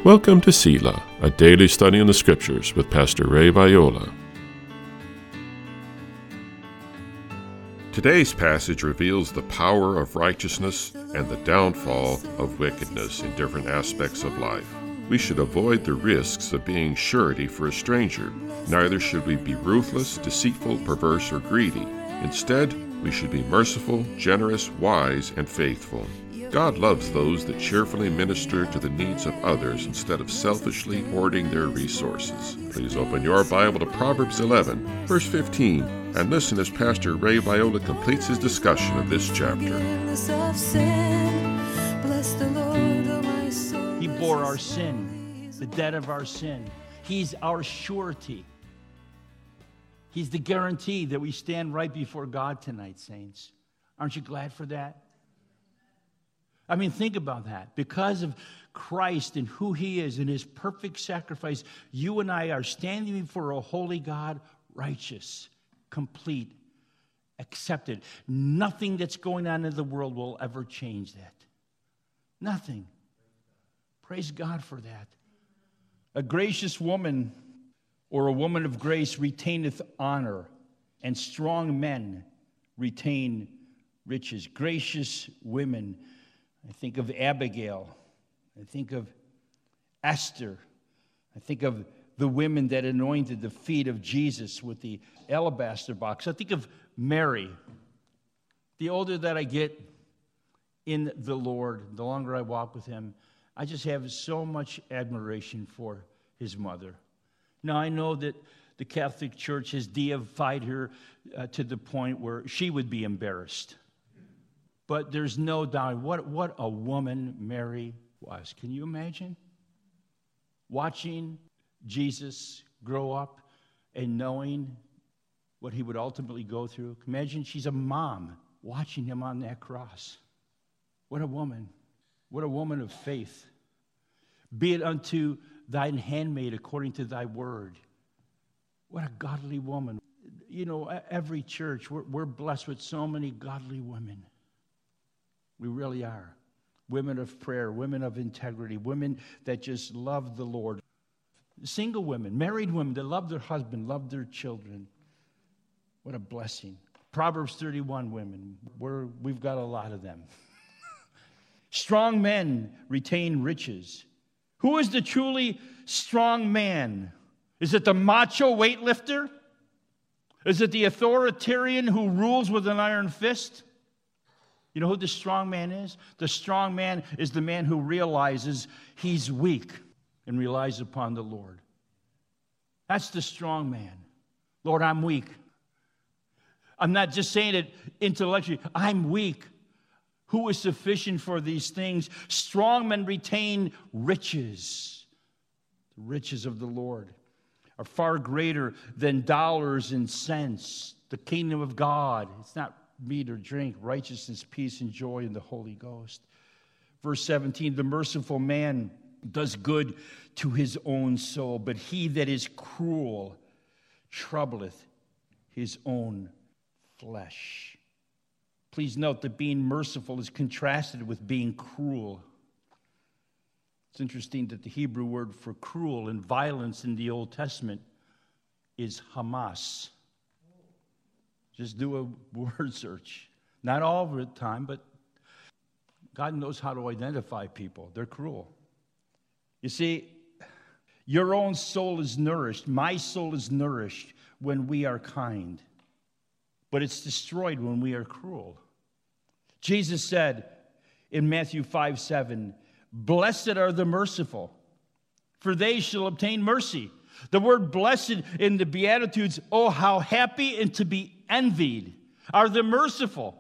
Welcome to Selah, a daily study in the Scriptures with Pastor Ray Viola. Today's passage reveals the power of righteousness and the downfall of wickedness in different aspects of life. We should avoid the risks of being surety for a stranger. Neither should we be ruthless, deceitful, perverse, or greedy. Instead, we should be merciful, generous, wise, and faithful. God loves those that cheerfully minister to the needs of others instead of selfishly hoarding their resources. Please open your Bible to Proverbs 11, verse 15, and listen as Pastor Ray Viola completes his discussion of this chapter. He bore our sin, the debt of our sin. He's our surety. He's the guarantee that we stand right before God tonight, saints. Aren't you glad for that? I mean, think about that. Because of Christ and who He is and His perfect sacrifice, you and I are standing before a holy God, righteous, complete, accepted. Nothing that's going on in the world will ever change that. Nothing. Praise God for that. A gracious woman or a woman of grace retaineth honor, and strong men retain riches. Gracious women. I think of Abigail. I think of Esther. I think of the women that anointed the feet of Jesus with the alabaster box. I think of Mary. The older that I get in the Lord, the longer I walk with Him, I just have so much admiration for His mother. Now, I know that the Catholic Church has deified her to the point where she would be embarrassed. But there's no doubt what a woman Mary was. Can you imagine? Watching Jesus grow up and knowing what He would ultimately go through. Imagine she's a mom watching Him on that cross. What a woman. What a woman of faith. Be it unto thine handmaid according to thy word. What a godly woman. You know, every church, we're blessed with so many godly women. We really are. Women of prayer, women of integrity, women that just love the Lord. Single women, married women that love their husband, love their children. What a blessing. Proverbs 31 women, we've got a lot of them. Strong men retain riches. Who is the truly strong man? Is it the macho weightlifter? Is it the authoritarian who rules with an iron fist? You know who the strong man is? The strong man is the man who realizes he's weak and relies upon the Lord. That's the strong man. Lord, I'm weak. I'm not just saying it intellectually. I'm weak. Who is sufficient for these things? Strong men retain riches. The riches of the Lord are far greater than dollars and cents. The kingdom of God, it's not meat or drink, righteousness, peace, and joy in the Holy Ghost. Verse 17, the merciful man does good to his own soul, but he that is cruel troubleth his own flesh. Please note that being merciful is contrasted with being cruel. It's interesting that the Hebrew word for cruel and violence in the Old Testament is Hamas. Just do a word search. Not all of the time, but God knows how to identify people. They're cruel. You see, your own soul is nourished. My soul is nourished when we are kind. But it's destroyed when we are cruel. Jesus said in Matthew 5:7, blessed are the merciful, for they shall obtain mercy. The word blessed in the Beatitudes, oh, how happy and to be envied are the merciful.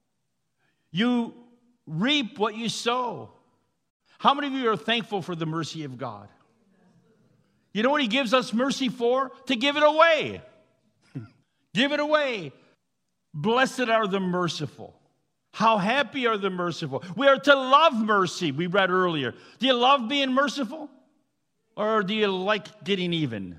You reap what you sow. How many of you are thankful for the mercy of God? You know what He gives us mercy for? To give it away. Give it away. Blessed are the merciful. How happy are the merciful. We are to love mercy, we read earlier. Do you love being merciful? Or do you like getting even?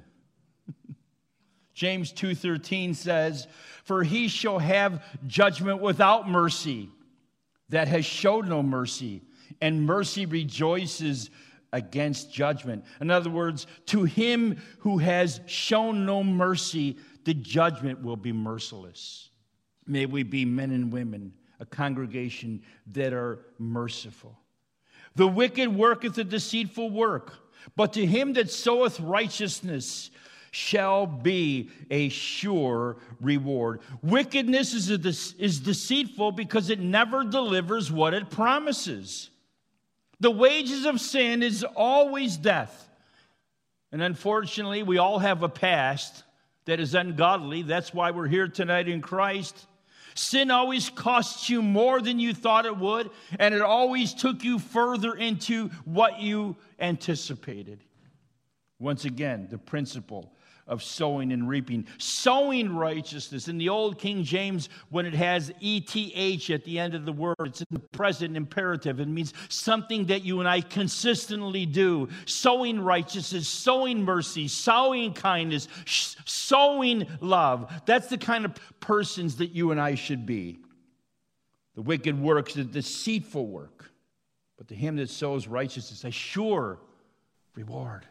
James 2:13 says, for he shall have judgment without mercy that has showed no mercy, and mercy rejoices against judgment. In other words, to him who has shown no mercy, the judgment will be merciless. May we be men and women, a congregation that are merciful. The wicked worketh a deceitful work, but to him that soweth righteousness shall be a sure reward. Wickedness is deceitful because it never delivers what it promises. The wages of sin is always death. And unfortunately, we all have a past that is ungodly. That's why we're here tonight in Christ. Sin always costs you more than you thought it would, and it always took you further into what you anticipated. Once again, the principle of sowing and reaping. Sowing righteousness. In the old King James, when it has ETH at the end of the word, it's in the present imperative. It means something that you and I consistently do. Sowing righteousness, sowing mercy, sowing kindness, sowing love. That's the kind of persons that you and I should be. The wicked works, the deceitful work. But to him that sows righteousness, a sure reward.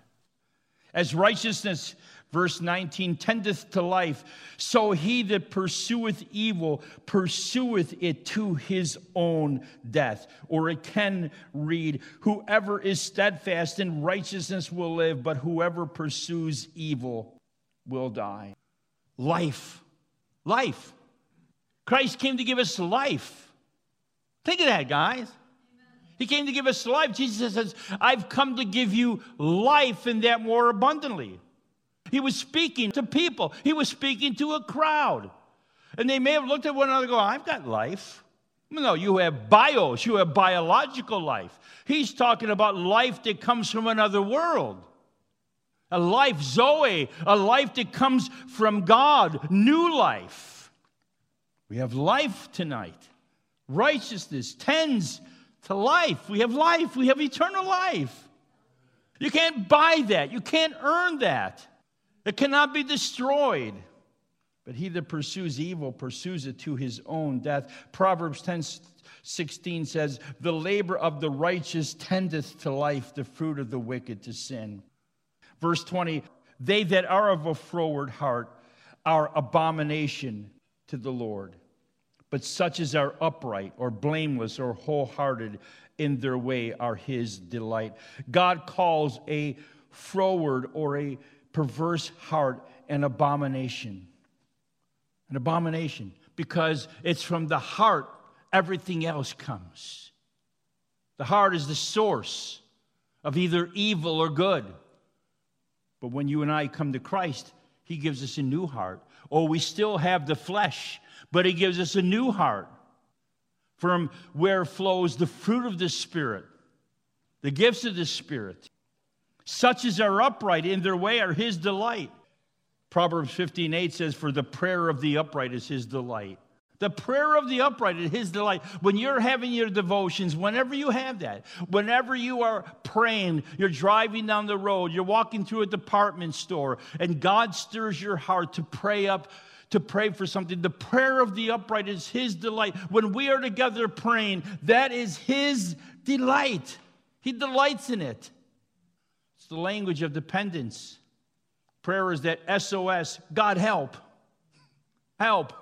As righteousness, verse 19, tendeth to life, so he that pursueth evil pursueth it to his own death. Or it can read, whoever is steadfast in righteousness will live, but whoever pursues evil will die. Life. Life. Christ came to give us life. Think of that, guys. He came to give us life. Jesus says, I've come to give you life and that more abundantly. He was speaking to people. He was speaking to a crowd. And they may have looked at one another and go, I've got life. No, you have bios. You have biological life. He's talking about life that comes from another world. A life, Zoe, a life that comes from God, new life. We have life tonight. Righteousness tends to life. We have life. We have eternal life. You can't buy that. You can't earn that. It cannot be destroyed. But he that pursues evil pursues it to his own death. Proverbs 10:16 says, the labor of the righteous tendeth to life, the fruit of the wicked to sin. Verse 20, they that are of a froward heart are abomination to the Lord. But such as are upright or blameless or wholehearted in their way are his delight. God calls a froward or a perverse heart an abomination. An abomination. Because it's from the heart everything else comes. The heart is the source of either evil or good. But when you and I come to Christ, he gives us a new heart. Oh, we still have the flesh, but he gives us a new heart from where flows the fruit of the Spirit, the gifts of the Spirit. Such as are upright in their way are his delight. Proverbs 15:8 says, for the prayer of the upright is his delight. The prayer of the upright is his delight. When you're having your devotions, whenever you have that, whenever you are praying, you're driving down the road, you're walking through a department store, and God stirs your heart to pray for something. The prayer of the upright is his delight. When we are together praying, that is his delight. He delights in it. It's the language of dependence. Prayer is that SOS, God help. Help.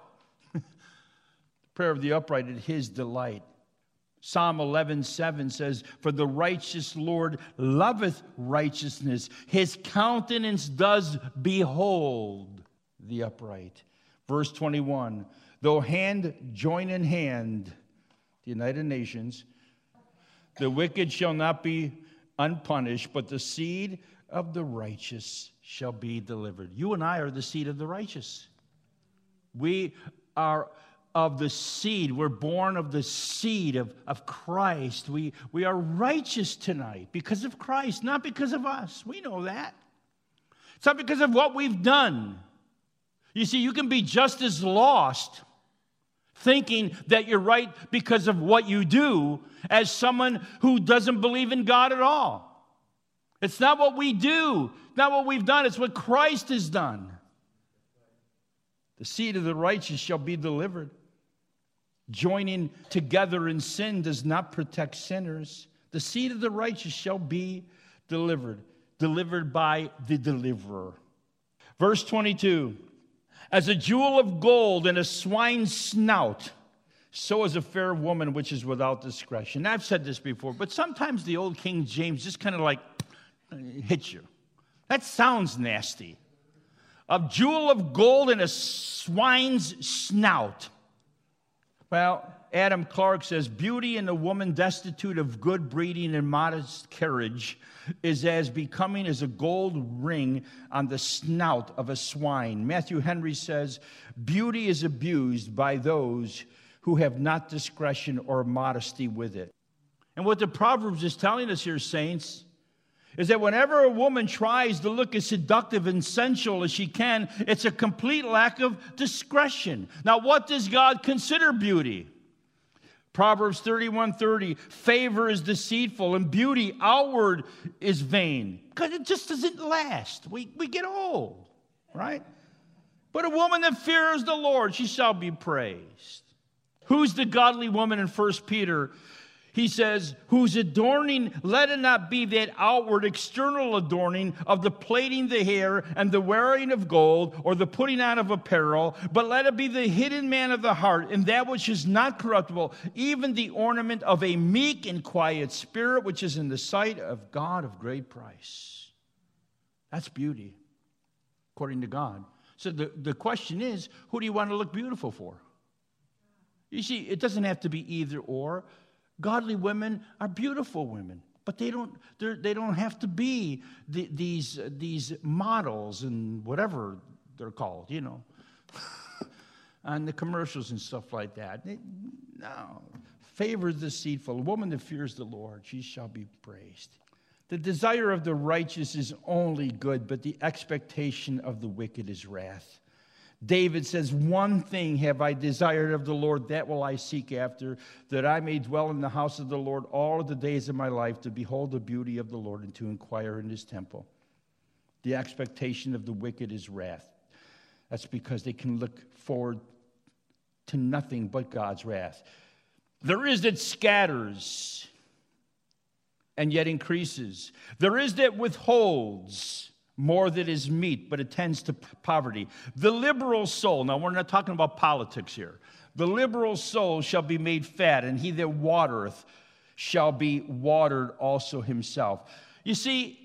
Prayer of the upright is his delight. Psalm 11:7 says, for the righteous Lord loveth righteousness. His countenance does behold the upright. Verse 21, though hand join in hand, the United Nations, the wicked shall not be unpunished, but the seed of the righteous shall be delivered. You and I are the seed of the righteous. We are of the seed. We're born of the seed of Christ. We are righteous tonight because of Christ, not because of us. We know that. It's not because of what we've done. You see, you can be just as lost thinking that you're right because of what you do as someone who doesn't believe in God at all. It's not what we do, not what we've done. It's what Christ has done. The seed of the righteous shall be delivered. Joining together in sin does not protect sinners. The seed of the righteous shall be delivered by the deliverer. Verse 22, as a jewel of gold in a swine's snout, so is a fair woman which is without discretion. I've said this before, but sometimes the old King James just kind of like hits you. That sounds nasty. A jewel of gold in a swine's snout. Well, Adam Clark says, beauty in a woman destitute of good breeding and modest carriage is as becoming as a gold ring on the snout of a swine. Matthew Henry says, beauty is abused by those who have not discretion or modesty with it. And what the Proverbs is telling us here, saints, is that whenever a woman tries to look as seductive and sensual as she can, it's a complete lack of discretion. Now, what does God consider beauty? Proverbs 31:30, favor is deceitful and beauty outward is vain. Because it just doesn't last. We get old, right? But a woman that fears the Lord, she shall be praised. Who's the godly woman in 1 Peter? He says, whose adorning, let it not be that outward external adorning of the plaiting the hair and the wearing of gold or the putting on of apparel, but let it be the hidden man of the heart and that which is not corruptible, even the ornament of a meek and quiet spirit, which is in the sight of God of great price. That's beauty, according to God. So the question is, who do you want to look beautiful for? You see, it doesn't have to be either or. Godly women are beautiful women, but they don't have to be these models and whatever they're called, you know, on the commercials and stuff like that. No. Favor is deceitful. A woman that fears the Lord, she shall be praised. The desire of the righteous is only good, but the expectation of the wicked is wrath. David says, one thing have I desired of the Lord, that will I seek after, that I may dwell in the house of the Lord all of the days of my life, to behold the beauty of the Lord and to inquire in his temple. The expectation of the wicked is wrath. That's because they can look forward to nothing but God's wrath. There is that scatters and yet increases. There is that withholds more than is meet, but it tends to poverty. The liberal soul, now we're not talking about politics here. The liberal soul shall be made fat, and he that watereth shall be watered also himself. You see,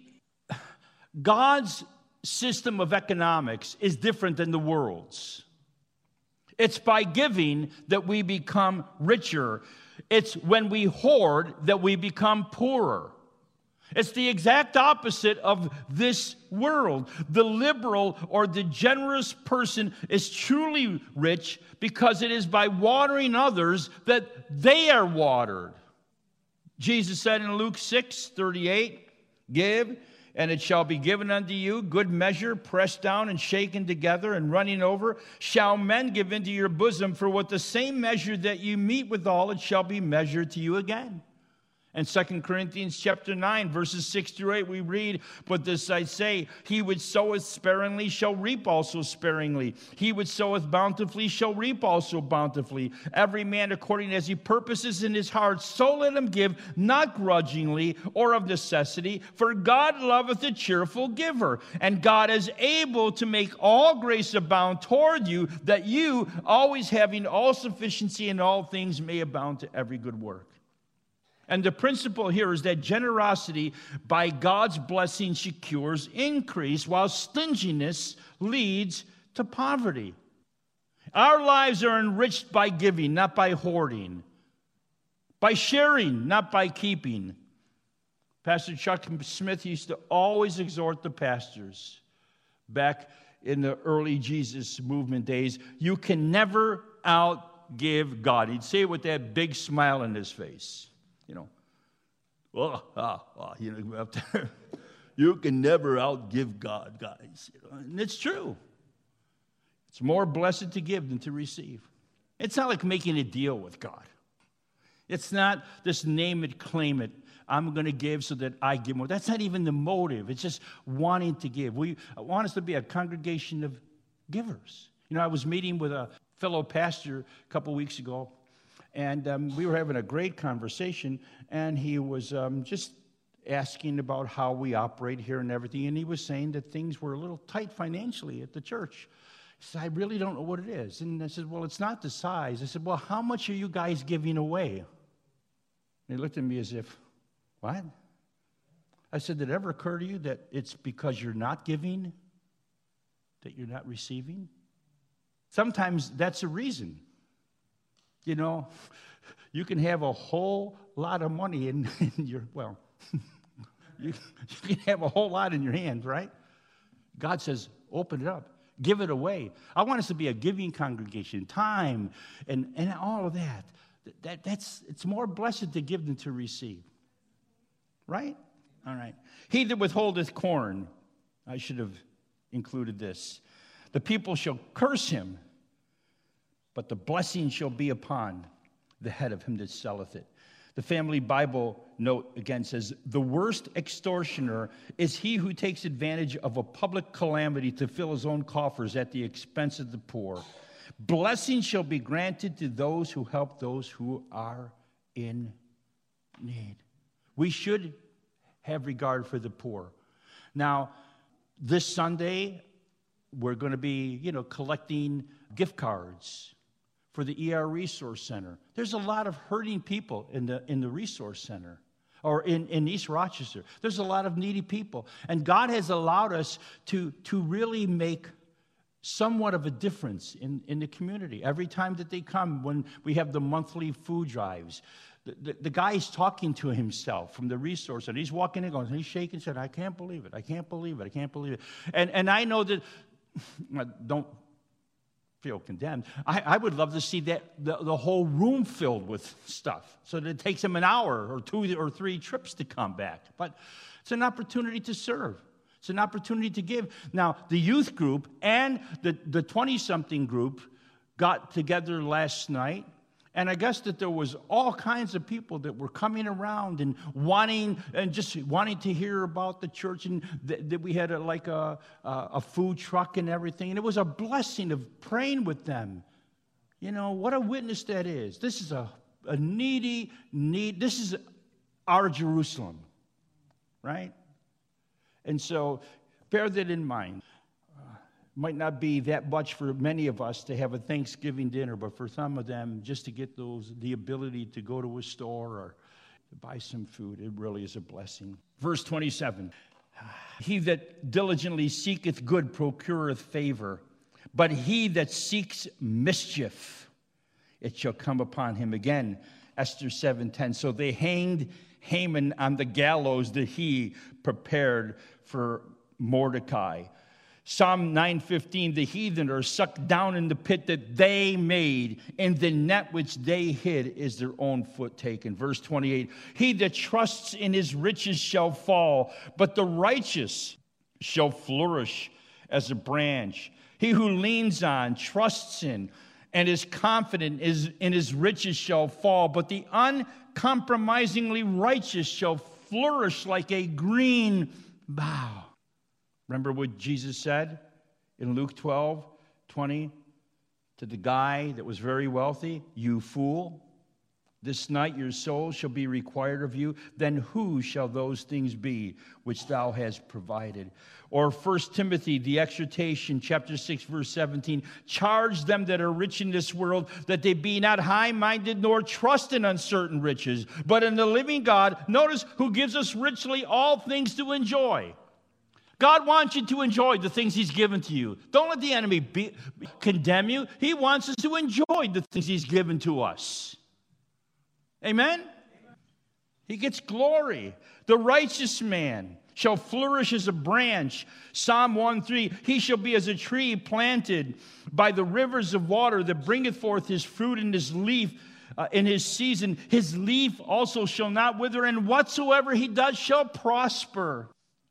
God's system of economics is different than the world's. It's by giving that we become richer. It's when we hoard that we become poorer. It's the exact opposite of this world. The liberal or the generous person is truly rich because it is by watering others that they are watered. Jesus said in Luke 6:38, give, and it shall be given unto you, good measure, pressed down and shaken together and running over, shall men give into your bosom, for with the same measure that you meet withal, it shall be measured to you again. In 2 Corinthians chapter 9, verses 6 through 8, we read, but this I say, he which soweth sparingly shall reap also sparingly. He which soweth bountifully shall reap also bountifully. Every man according as he purposes in his heart, so let him give, not grudgingly or of necessity, for God loveth a cheerful giver. And God is able to make all grace abound toward you, that you, always having all sufficiency in all things, may abound to every good work. And the principle here is that generosity by God's blessing secures increase, while stinginess leads to poverty. Our lives are enriched by giving, not by hoarding. By sharing, not by keeping. Pastor Chuck Smith used to always exhort the pastors back in the early Jesus movement days, you can never outgive God. He'd say it with that big smile on his face. You know, up there. You can never outgive God, guys. You know, and it's true. It's more blessed to give than to receive. It's not like making a deal with God. It's not this name it, claim it. I'm going to give so that I give more. That's not even the motive. It's just wanting to give. I want us to be a congregation of givers. You know, I was meeting with a fellow pastor a couple weeks ago, and we were having a great conversation, and he was just asking about how we operate here and everything, and he was saying that things were a little tight financially at the church. He said, I really don't know what it is. And I said, well, it's not the size. I said, well, how much are you guys giving away? And he looked at me as if, what? I said, did it ever occur to you that it's because you're not giving that you're not receiving? Sometimes that's a reason. You know, you can have a whole lot of money in your, well, you can have a whole lot in your hands, right? God says, open it up. Give it away. I want us to be a giving congregation, time and all of that. It's more blessed to give than to receive. Right? All right. He that withholdeth corn, I should have included this. The people shall curse him, but the blessing shall be upon the head of him that selleth it. The Family Bible note again says, the worst extortioner is he who takes advantage of a public calamity to fill his own coffers at the expense of the poor. Blessing shall be granted to those who help those who are in need. We should have regard for the poor. Now, this Sunday, we're going to be, collecting gift cards for the ER Resource Center. There's a lot of hurting people in the Resource Center or in East Rochester. There's a lot of needy people. And God has allowed us to really make somewhat of a difference in the community. Every time that they come, when we have the monthly food drives, the guy's talking to himself from the Resource Center. He's walking in going, he's shaking, said, I can't believe it. I can't believe it. I can't believe it. And I know that, don't feel condemned. I would love to see that the whole room filled with stuff so that it takes them an hour or 2 or 3 trips to come back. But it's an opportunity to serve. It's an opportunity to give. Now, the youth group and the 20-something group got together last night, and I guess that there was all kinds of people that were coming around and wanting to hear about the church, and that we had a food truck and everything. And it was a blessing of praying with them. What a witness that is. This is a needy need. This is our Jerusalem, right? And so bear that in mind. Might not be that much for many of us to have a Thanksgiving dinner, but for some of them, just to get the ability to go to a store or to buy some food, it really is a blessing. Verse 27, he that diligently seeketh good procureth favor, but he that seeks mischief, it shall come upon him. Again, Esther 7:10. So they hanged Haman on the gallows that he prepared for Mordecai. Psalm 9:15, the heathen are sucked down in the pit that they made, and the net which they hid is their own foot taken. Verse 28, he that trusts in his riches shall fall, but the righteous shall flourish as a branch. He who leans on, trusts in, and is confident in his riches shall fall, but the uncompromisingly righteous shall flourish like a green bough. Remember what Jesus said in Luke 12:20 to the guy that was very wealthy? You fool, this night your soul shall be required of you. Then who shall those things be which thou hast provided? Or 1 Timothy, the exhortation, chapter 6, verse 17, charge them that are rich in this world, that they be not high-minded, nor trust in uncertain riches, but in the living God, notice, who gives us richly all things to enjoy. God wants you to enjoy the things he's given to you. Don't let the enemy condemn you. He wants us to enjoy the things he's given to us. Amen? He gets glory. The righteous man shall flourish as a branch. Psalm 1:3, he shall be as a tree planted by the rivers of water that bringeth forth his fruit in his leaf. In his season, his leaf also shall not wither, and whatsoever he does shall prosper.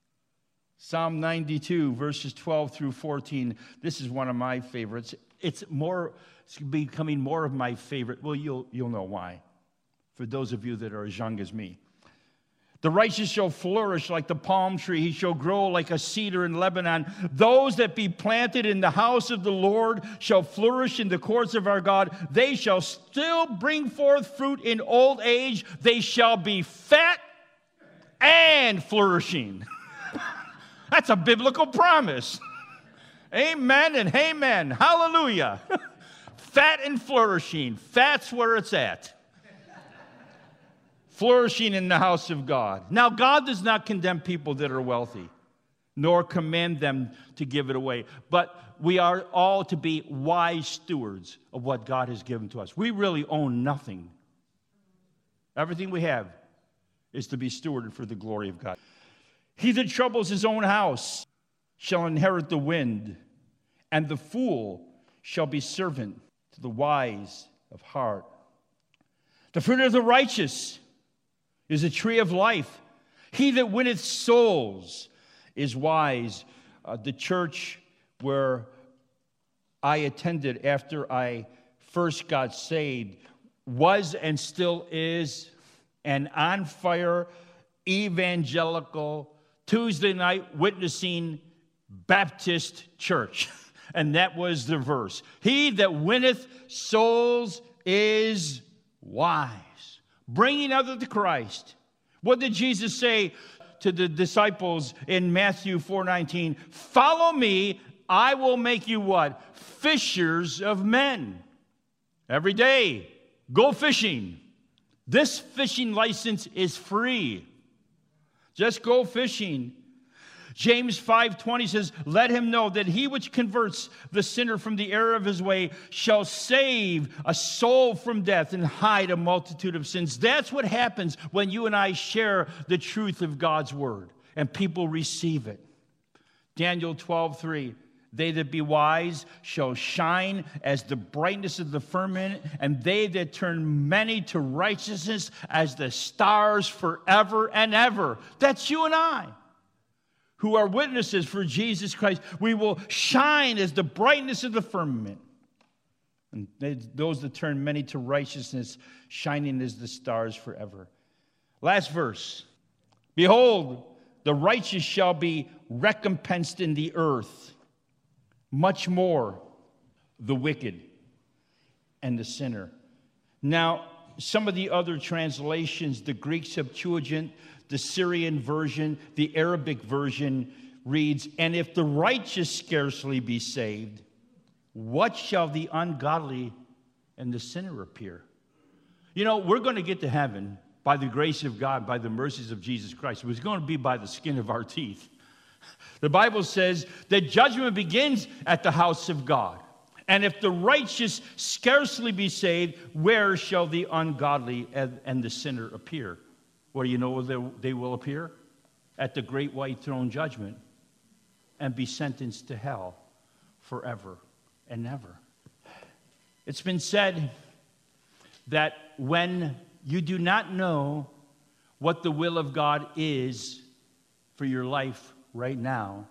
Psalm 92, verses 12 through 14. This is one of my favorites. It's becoming more of my favorite. Well, you'll know why, for those of you that are as young as me. The righteous shall flourish like the palm tree. He shall grow like a cedar in Lebanon. Those that be planted in the house of the Lord shall flourish in the courts of our God. They shall still bring forth fruit in old age. They shall be fat and flourishing. That's a biblical promise. Amen and amen. Hallelujah. Fat and flourishing. That's where it's at. Flourishing in the house of God. Now, God does not condemn people that are wealthy, nor command them to give it away. But we are all to be wise stewards of what God has given to us. We really own nothing. Everything we have is to be stewarded for the glory of God. He that troubles his own house shall inherit the wind, and the fool shall be servant to the wise of heart. The fruit of the righteous is a tree of life. He that winneth souls is wise. The church where I attended after I first got saved was and still is an on-fire, evangelical, Tuesday night witnessing Baptist church. And that was the verse. He that winneth souls is wise. Bringing others to Christ. What did Jesus say to the disciples in Matthew 4:19? Follow me, I will make you what? Fishers of men. Every day, go fishing. This fishing license is free. Just go fishing. James 5:20 says, let him know that he which converts the sinner from the error of his way shall save a soul from death and hide a multitude of sins. That's what happens when you and I share the truth of God's word and people receive it. Daniel 12:3, they that be wise shall shine as the brightness of the firmament, and they that turn many to righteousness as the stars forever and ever. That's you and I, who are witnesses for Jesus Christ. We will shine as the brightness of the firmament. And those that turn many to righteousness, shining as the stars forever. Last verse. Behold, the righteous shall be recompensed in the earth. Much more the wicked and the sinner. Now, some of the other translations, the Greek Septuagint, the Syrian version, the Arabic version reads, and if the righteous scarcely be saved, what shall the ungodly and the sinner appear? You know, we're going to get to heaven by the grace of God, by the mercies of Jesus Christ. It's going to be by the skin of our teeth. The Bible says that judgment begins at the house of God. And if the righteous scarcely be saved, where shall the ungodly and the sinner appear? Well, you know where they will appear? At the great white throne judgment and be sentenced to hell forever and ever. It's been said that when you do not know what the will of God is for your life right now,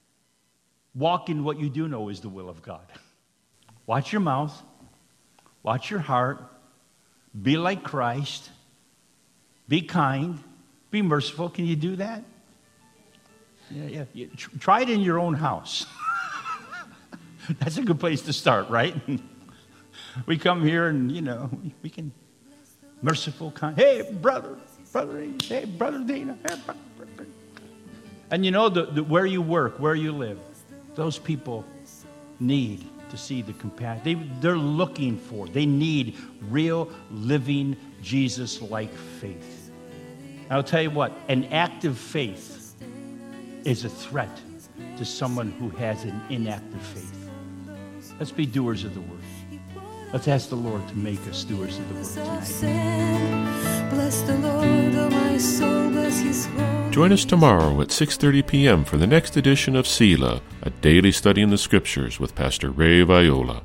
walk in what you do know is the will of God. Watch your mouth. Watch your heart. Be like Christ. Be kind. Be merciful. Can you do that? Yeah. Try it in your own house. That's a good place to start, right? We come here and, we can merciful, kind. Hey, brother. Hey, brother Dina. Hey, brother. And where you work, where you live, those people need to see the compassion. They're looking for, they need real, living, Jesus-like faith. I'll tell you what, an active faith is a threat to someone who has an inactive faith. Let's be doers of the word. Let's ask the Lord to make us stewards of the word tonight. Bless the Lord, oh my soul, bless his holy. Join us tomorrow at 6:30 p.m. for the next edition of Selah, a daily study in the Scriptures with Pastor Ray Viola.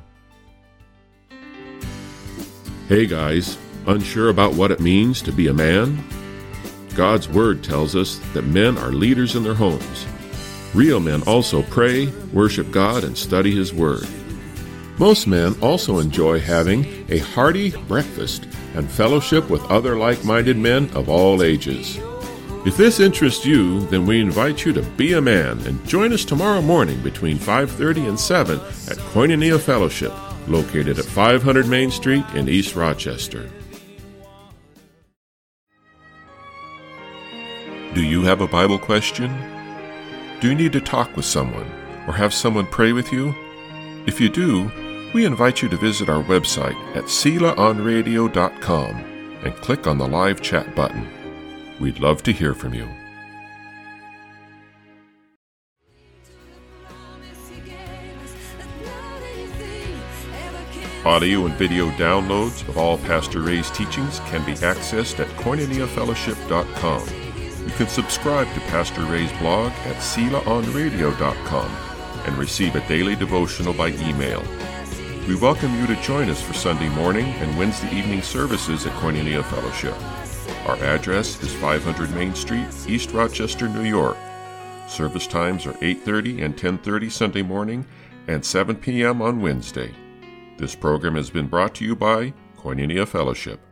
Hey guys, unsure about what it means to be a man? God's Word tells us that men are leaders in their homes. Real men also pray, worship God, and study His Word. Most men also enjoy having a hearty breakfast and fellowship with other like-minded men of all ages. If this interests you, then we invite you to be a man and join us tomorrow morning between 5:30 and 7 at Koinonia Fellowship, located at 500 Main Street in East Rochester. Do you have a Bible question? Do you need to talk with someone or have someone pray with you? If you do, we invite you to visit our website at SelaOnRadio.com and click on the live chat button. We'd love to hear from you. Audio and video downloads of all Pastor Ray's teachings can be accessed at KoinoniaFellowship.com. You can subscribe to Pastor Ray's blog at SelaOnRadio.com and receive a daily devotional by email. We welcome you to join us for Sunday morning and Wednesday evening services at Koinonia Fellowship. Our address is 500 Main Street, East Rochester, New York. Service times are 8:30 and 10:30 Sunday morning and 7 p.m. on Wednesday. This program has been brought to you by Koinonia Fellowship.